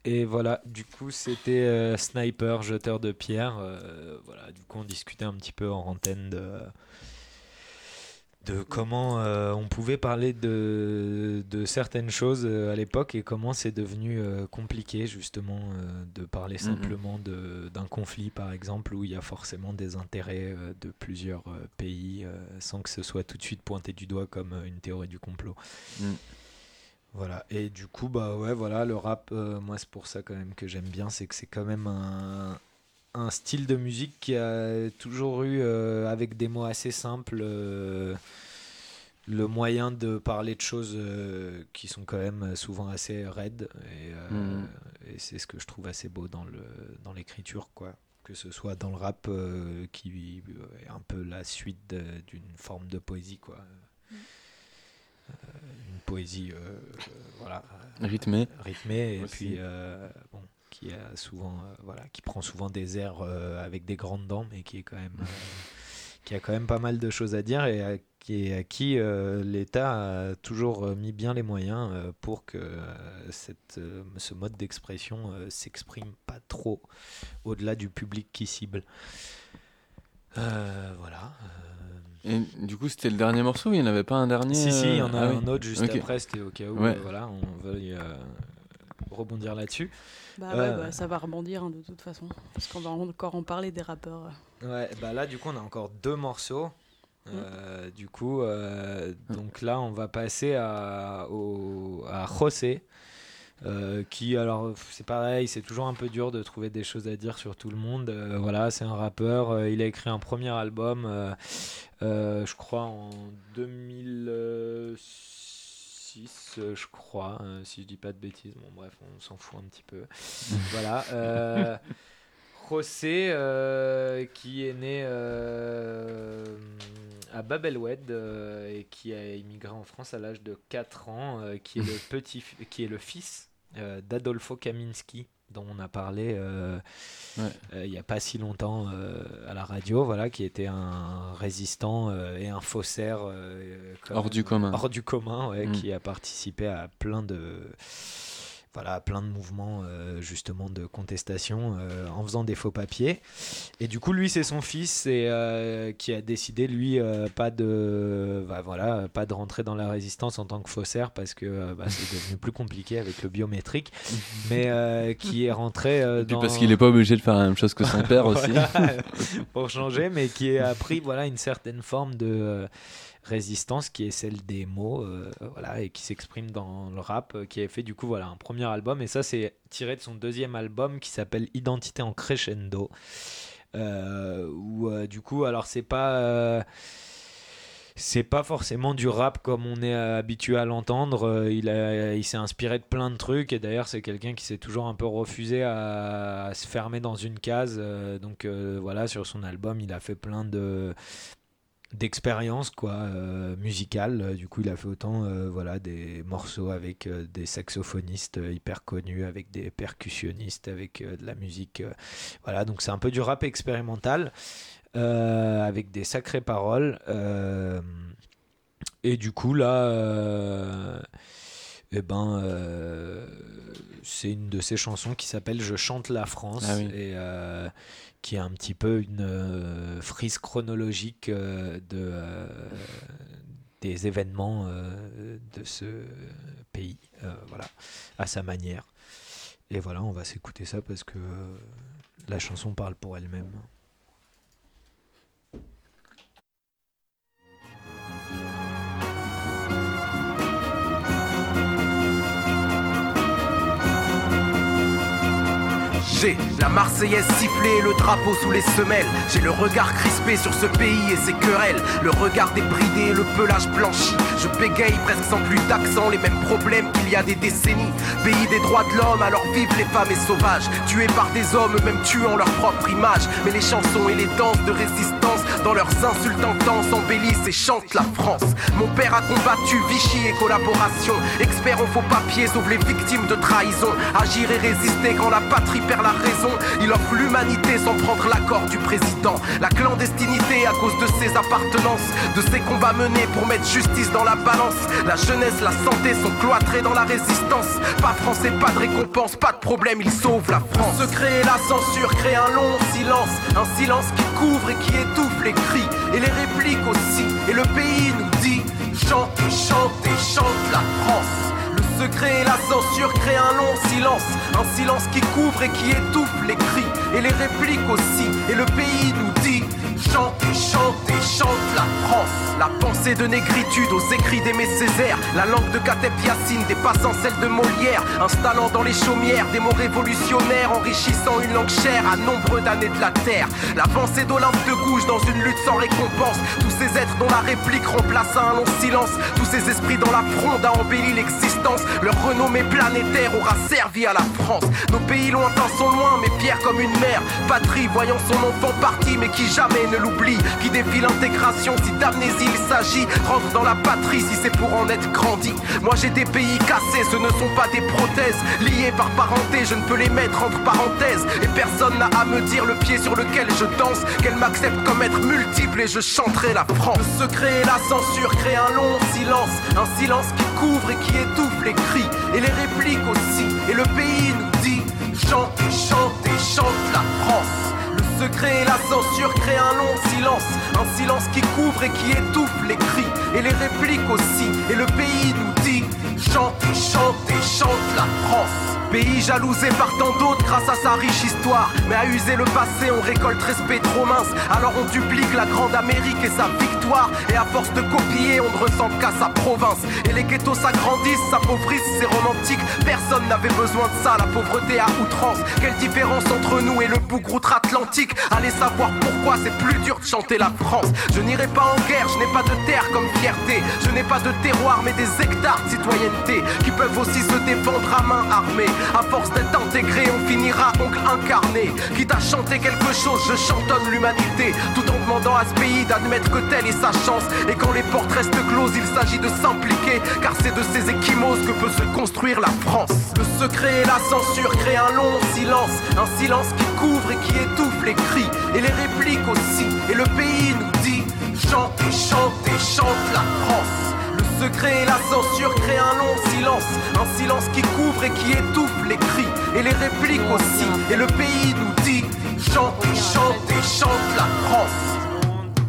Et voilà, du coup, c'était Sniper, jeteur de pierre. Voilà, du coup, on discutait un petit peu en antenne de comment on pouvait parler de certaines choses à l'époque et comment c'est devenu compliqué justement de parler simplement d'un conflit par exemple où il y a forcément des intérêts de plusieurs pays sans que ce soit tout de suite pointé du doigt comme une théorie du complot. Voilà, et du coup bah ouais voilà le rap moi c'est pour ça quand même que j'aime bien, c'est que c'est quand même un style de musique qui a toujours eu, avec des mots assez simples, le moyen de parler de choses qui sont quand même souvent assez raides. Et c'est ce que je trouve assez beau dans l'écriture, quoi. Que ce soit dans le rap qui est un peu la suite d'une forme de poésie, quoi. Une poésie voilà, rythmée et aussi. puis bon, qui a souvent voilà, qui prend souvent des airs avec des grandes dents, mais qui est quand même qui a quand même pas mal de choses à dire et à qui l'État a toujours mis bien les moyens pour que ce mode d'expression s'exprime pas trop au-delà du public qui cible. Voilà. Et du coup, c'était le dernier morceau, il n'y en avait pas un dernier Si, il y en a un autre juste après, c'était au cas où voilà, on veuille rebondir là-dessus. Ça va rebondir de toute façon, parce qu'on va encore en parler des rappeurs. Ouais, bah là du coup on a encore 2 morceaux. Du coup, donc là on va passer à José. Qui alors c'est pareil, c'est toujours un peu dur de trouver des choses à dire sur tout le monde. Voilà, c'est un rappeur, il a écrit un premier album je crois en 2006 je crois, si je dis pas de bêtises. Bon bref, on s'en fout un petit peu. Voilà, José qui est né à Bab el-Oued et qui a immigré en France à l'âge de 4 ans, qui est le fils d'Adolfo Kaminski, dont on a parlé il n'y a pas si longtemps à la radio, voilà, qui était un résistant et un faussaire hors du commun, qui a participé à plein de mouvements justement de contestation en faisant des faux papiers. Et du coup lui c'est son fils qui a décidé lui pas de rentrer dans la résistance en tant que faussaire parce que c'est devenu plus compliqué avec le biométrique, mais qui est rentré et puis parce qu'il n'est pas obligé de faire la même chose que son père aussi pour changer, mais qui a pris une certaine forme de résistance qui est celle des mots, voilà, et qui s'exprime dans le rap, qui a fait du coup un premier album, et ça c'est tiré de son deuxième album qui s'appelle Identité en crescendo, où du coup alors c'est pas forcément du rap comme on est habitué à l'entendre. Il s'est inspiré de plein de trucs, et d'ailleurs c'est quelqu'un qui s'est toujours un peu refusé à se fermer dans une case, donc voilà, sur son album il a fait plein d'expériences musicales. Du coup il a fait autant des morceaux avec des saxophonistes hyper connus, avec des percussionnistes, avec de la musique, voilà, donc c'est un peu du rap expérimental avec des sacrées paroles, et du coup là c'est une de ses chansons qui s'appelle Je chante la France, et qui est un petit peu une frise chronologique des événements de ce pays, voilà, à sa manière. Et voilà, on va s'écouter ça parce que la chanson parle pour elle-même. J'ai la Marseillaise sifflée, le drapeau sous les semelles. J'ai le regard crispé sur ce pays et ses querelles. Le regard débridé, le pelage blanchi. Je bégaye presque sans plus d'accent, les mêmes problèmes qu'il y a des décennies. Pays des droits de l'homme, alors vivent les femmes et sauvages. Tués par des hommes, même tuant leur propre image. Mais les chansons et les danses de résistance dans leurs insultes intenses, embellissent et chantent la France. Mon père a combattu Vichy et collaboration. Expert en faux papiers, sauve les victimes de trahison. Agir et résister quand la patrie perd la raison. Il offre l'humanité sans prendre l'accord du président. La clandestinité à cause de ses appartenances, de ses combats menés pour mettre justice dans la balance. La jeunesse, la santé sont cloîtrés dans la résistance. Pas français, pas de récompense, pas de problème, il sauve la France. Se créer la censure, crée un long silence. Un silence qui couvre et qui étouffe les cris et les répliques aussi. Et le pays nous dit chante et chante et chante la France. Le secret et la censure créent un long silence. Un silence qui couvre et qui étouffe les cris et les répliques aussi. Et le pays nous dit chante et chante et chante la France. La pensée de négritude aux écrits d'Aimé Césaire. La langue de Kateb Yassine dépassant celle de Molière. Installant dans les chaumières des mots révolutionnaires. Enrichissant une langue chère à nombreux d'années de la terre. La pensée d'Olympe de Gouges dans une lutte sans récompense. Tous ces êtres dont la réplique remplace un long silence. Tous ces esprits dans la fronde a embelli l'existence. Leur renommée planétaire aura servi à la France. Nos pays lointains sont loin mais fiers comme une mère. Patrie voyant son enfant parti mais qui jamais ne l'oublie. Qui défie l'intégration si d'amnésie il s'agit. Rentre dans la patrie si c'est pour en être grandi. Moi j'ai des pays cassés, ce ne sont pas des prothèses. Liés par parenté, je ne peux les mettre entre parenthèses. Et personne n'a à me dire le pied sur lequel je danse. Qu'elle m'accepte comme être multiple et je chanterai la France. Le secret et la censure créent un long silence. Un silence qui couvre et qui étouffe les cris et les répliques aussi. Et le pays nous dit chante et chante et chante la France. Le secret et la censure créent un long silence. Un silence qui couvre et qui étouffe les cris et les répliques aussi. Et le pays nous dit chante et chante et chante la France. Pays jalousé par tant d'autres grâce à sa riche histoire. Mais à user le passé on récolte respect trop mince. Alors on duplique la grande Amérique et sa victoire. Et à force de copier on ne ressemble qu'à sa province. Et les ghettos s'agrandissent, s'appauvrissent, c'est romantique. Personne n'avait besoin de ça, la pauvreté à outrance. Quelle différence entre nous et le bougre outre-Atlantique. Allez savoir pourquoi c'est plus dur de chanter la France. Je n'irai pas en guerre, je n'ai pas de terre comme fierté. Je n'ai pas de terroir mais des hectares de citoyenneté qui peuvent aussi se défendre à main armée. À force d'être intégré, on finira oncle incarné. Quitte à chanter quelque chose, je chantonne l'humanité. Tout en demandant à ce pays d'admettre que telle est sa chance. Et quand les portes restent closes, il s'agit de s'impliquer. Car c'est de ces échymoses que peut se construire la France. Le secret et la censure créent un long silence. Un silence qui couvre et qui étouffe les cris et les répliques aussi. Et le pays nous dit chante et chante et chante la France. Le secret et la censure créent un long silence. Un silence qui couvre et qui étouffe les cris et les répliques aussi. Et le pays nous dit chante et chante et chante la France.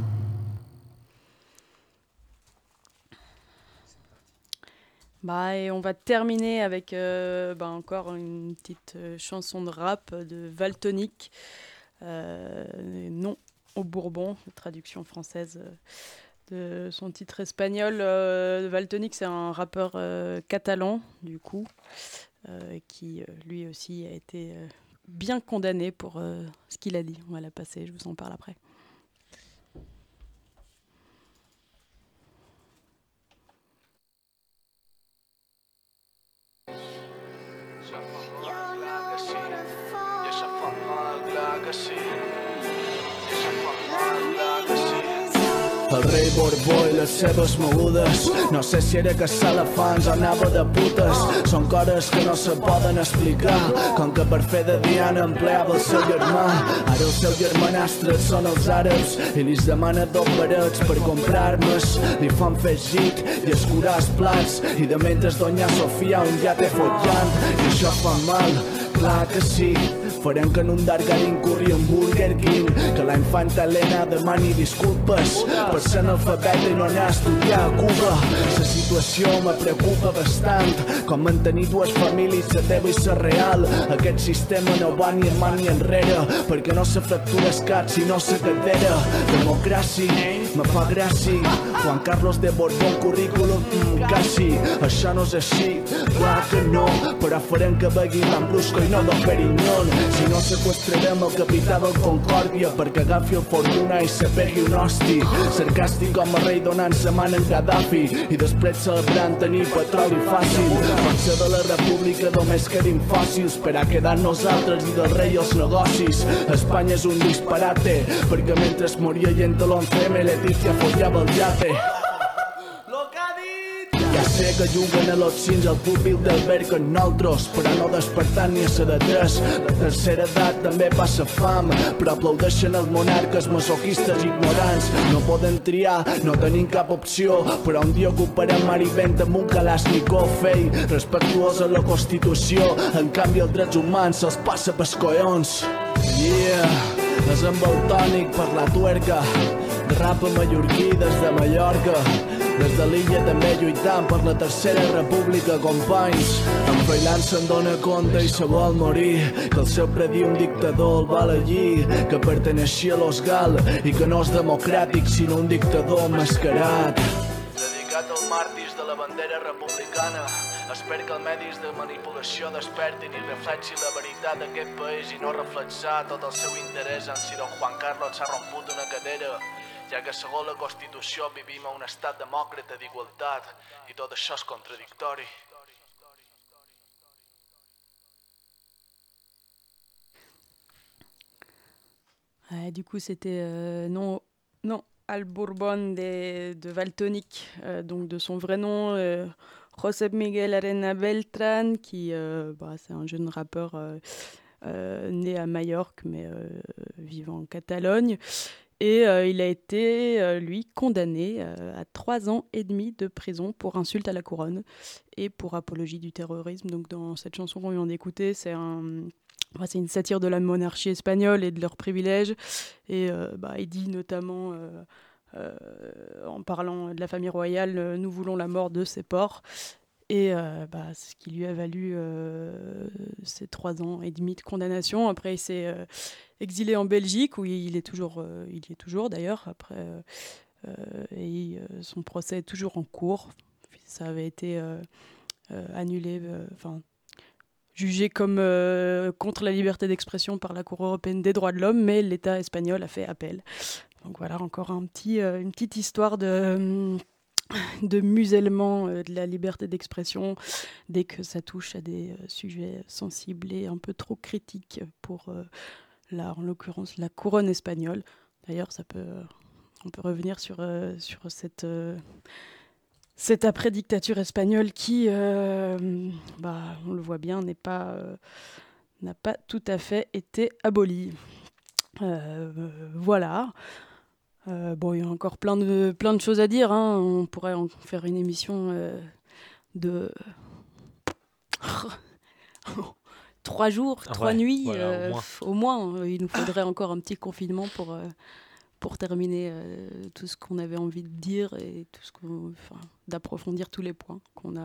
Et on va terminer avec encore une petite chanson de rap de Valtonyc. Non au Bourbon, traduction française de son titre espagnol. Valtonyc, c'est un rappeur catalan, du coup, qui lui aussi a été bien condamné pour ce qu'il a dit. On va la passer, je vous en parle après. El rei Borbó i les seves mogudes. No sé si era que Salafans anava de putes. Són coses que no se poden explicar, com que per fer de Diana empleava el seu germà. Ara el seu germanastre són els àrabs i li demana dos barets per comprar armes. Li fan fer git i escurar els plats, i de mentre doña Sofia un ja té follant. I això fa mal, clar que sí. Farem que en un Dargarin corri en Burger King, que la infanta Helena demani disculpes per ser analfabeta i no anar a estudiar a Cuba. La situació me preocupa bastant, com mantenir dues famílies, la teva i la real. Aquest sistema no va ni endavant ni enrere, perquè no se fractura el cap sinó la cadera. Democràcia, me fa gràcia, Juan Carlos de Borbón, currículum, quasi. Això no és així, clar que no, però farem que begui Lambrusco i no Don Perignon. Si no seqüestrarem el capità del Concòrdia perquè agafi el Fortuna i se pegui un hosti. Sarcàstic com a rei donant-se man en Gaddafi i després celebrant tenir petroli fàcil. Potser de la república només quedin fòssils per a quedar nosaltres i del rei els negocis. Espanya és un disparate perquè mentre moria gent de l'11M Letícia follava el yate. Ja sé que juguen a los cins al públic del Berg amb nosaltres, però no despertant ni a ser de tres. La tercera edat també passa fam, però aplaudeixen els monarques masoquistes ignorants. No poden triar, no tenim cap opció, però un dia ocuparem mar i vent amb un Kalashnikov, ei, respectuós a la Constitució. En canvi els drets humans se'ls passa pels collons. Yeah, és amb el tònic per la tuerca, rap mallorquí des de Mallorca. Des de l'illa també lluitant per la tercera república, companys. En Freiland se'n dona compte i se vol morir, que el seu predí un dictador el va elegir, que perteneixia a los Gal i que no és democràtic sinó un dictador mascarat. Dedicat als màrtirs de la bandera republicana, espero que els medis de manipulació despertin i reflexi la veritat d'aquest país i no reflexar tot el seu interès en si don Juan Carlos s'ha romput una cadera, ja que segons la Constitució vivim a un estat demòcrata d'igualtat i tot això és contradictori. Du coup, c'était non, Al Bourbon de Valtonyc, donc de son vrai nom, Josep Miguel Arena Beltrán, qui c'est un jeune rappeur né à Majorque, mais vivant en Catalogne. Et il a été, lui, condamné à 3 ans et demi de prison pour insulte à la couronne et pour apologie du terrorisme. Donc dans cette chanson qu'on vient d'écouter, c'est une satire de la monarchie espagnole et de leurs privilèges. Et il dit notamment, en parlant de la famille royale, nous voulons la mort de ces porcs. Et ce qui lui a valu ces 3 ans et demi de condamnation. Après, il s'est exilé en Belgique, où il y est toujours d'ailleurs. Après, son procès est toujours en cours. Ça avait été annulé, jugé comme contre la liberté d'expression par la Cour européenne des droits de l'homme, mais l'État espagnol a fait appel. Donc voilà, encore une petite histoire de musellement de la liberté d'expression dès que ça touche à des sujets sensibles et un peu trop critiques pour là, en l'occurrence, la couronne espagnole. D'ailleurs, on peut revenir sur cette après-dictature espagnole qui, on le voit bien, n'a pas tout à fait été abolie. Voilà. Il y a encore plein de choses à dire. Hein. On pourrait en faire une émission de 3 jours, 3 nuits. Voilà, au moins. Il nous faudrait encore un petit confinement pour terminer tout ce qu'on avait envie de dire et d'approfondir tous les points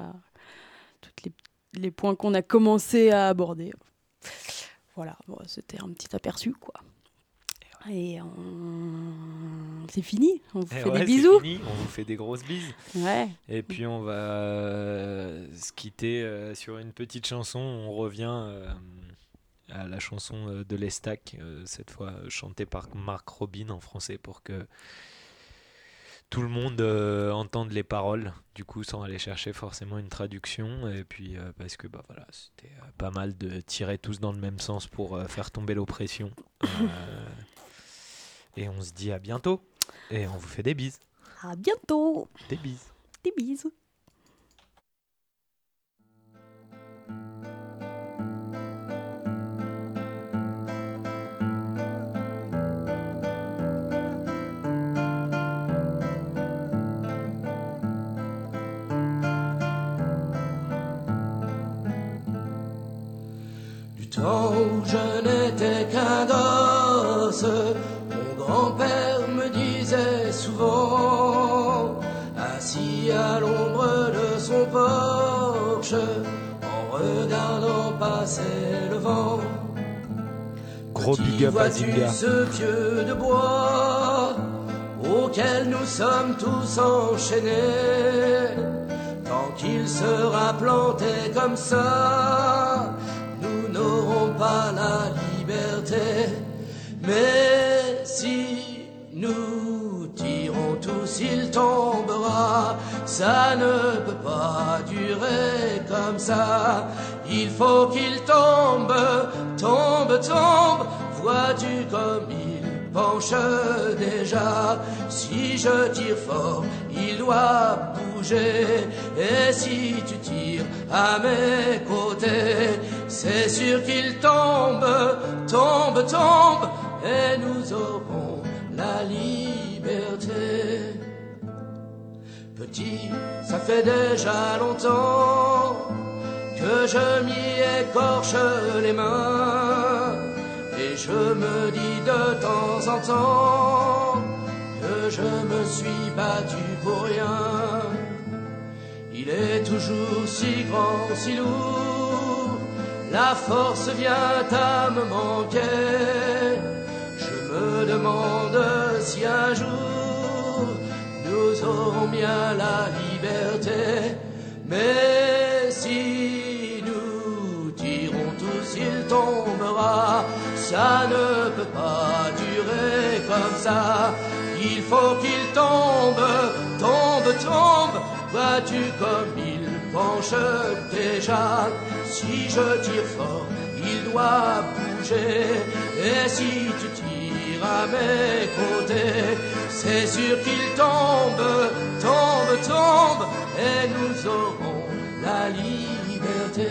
les points qu'on a commencé à aborder. Voilà, c'était un petit aperçu, quoi. Et c'est fini, on vous fait des bisous. C'est fini. On vous fait des grosses bises. Ouais. Et puis on va se quitter sur une petite chanson. On revient à la chanson de l'Estac, cette fois chantée par Marc Robin en français pour que tout le monde entende les paroles, du coup sans aller chercher forcément une traduction. Et puis parce que c'était pas mal de tirer tous dans le même sens pour faire tomber l'oppression. Et on se dit à bientôt. Et on vous fait des bises. À bientôt. Des bises. Des bises. Du temps où je n'étais qu'un gosse, mon grand-père me disait souvent, assis à l'ombre de son porche, en regardant passer le vent. Gros big up à Zinga. Ce pieu de bois auquel nous sommes tous enchaînés, tant qu'il sera planté comme ça, nous n'aurons pas la liberté. liberté. Mais si nous tirons tous, il tombera. Ça ne peut pas durer comme ça. Il faut qu'il tombe, tombe, tombe. Vois-tu comme il penche déjà? Si je tire fort, il doit bouger. Et si tu tires à mes côtés, c'est sûr qu'il tombe, tombe, tombe. Et nous aurons la liberté. Petit, ça fait déjà longtemps que je m'y écorche les mains. Et je me dis de temps en temps que je me suis battu pour rien. Il est toujours si grand, si lourd, la force vient à me manquer. Je me demande si un jour nous aurons bien la liberté. Mais si nous tirons tous, il tombera. Ça ne peut pas durer comme ça. Il faut qu'il tombe, tombe, tombe. Vois-tu comme il penche déjà? Si je tire fort, il doit bouger. Et si tu tires à mes côtés, c'est sûr qu'il tombe, tombe, tombe. Et nous aurons la liberté.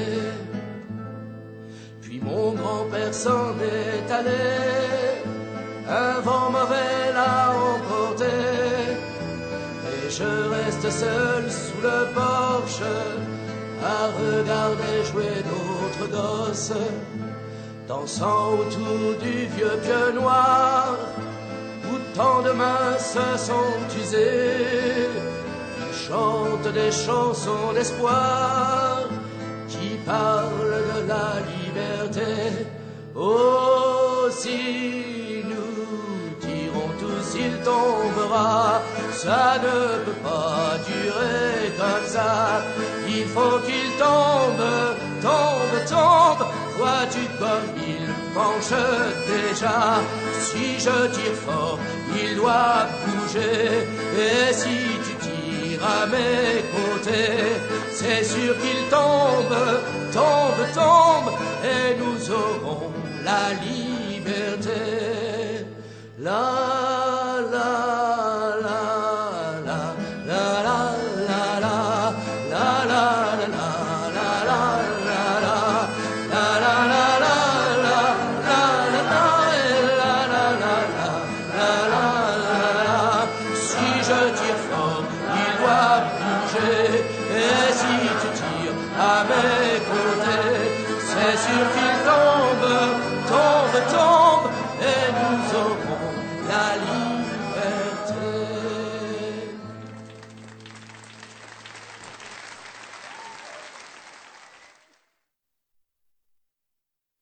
Puis mon grand-père s'en est allé, un vent mauvais l'a emporté, et je reste seul sous le porche à regarder jouer d'autres gosses, dansant autour du vieux pieu noir, où tant de mains se sont usées. Ils chantent des chansons d'espoir qui parlent de la liberté. Oh, si nous tirons tous, il tombera. Ça ne peut pas durer comme ça. Il faut qu'il tombe, tombe, tombe. Vois-tu comme il penche déjà? Si je tire fort, il doit bouger. Et si tu tires à mes côtés, c'est sûr qu'il tombe, tombe, tombe. Et nous aurons la liberté. La, la, la. À mes côtés, c'est sûr qu'il